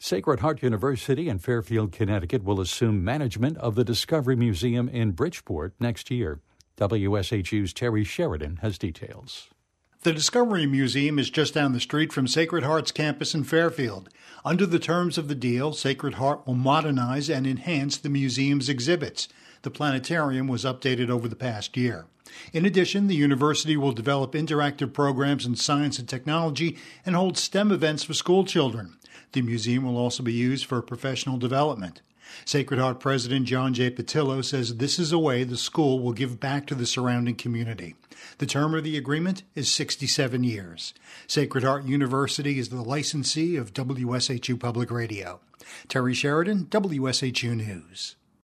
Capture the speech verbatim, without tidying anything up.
Sacred Heart University in Fairfield, Connecticut will assume management of the Discovery Museum in Bridgeport next year. W S H U's Terry Sheridan has details. The Discovery Museum is just down the street from Sacred Heart's campus in Fairfield. Under the terms of the deal, Sacred Heart will modernize and enhance the museum's exhibits. The planetarium was updated over the past year. In addition, the university will develop interactive programs in science and technology and hold STEM events for school children. The museum will also be used for professional development. Sacred Heart President John J. Patillo says this is a way the school will give back to the surrounding community. The term of the agreement is sixty-seven years. Sacred Heart University is the licensee of W S H U Public Radio. Terry Sheridan, W S H U News.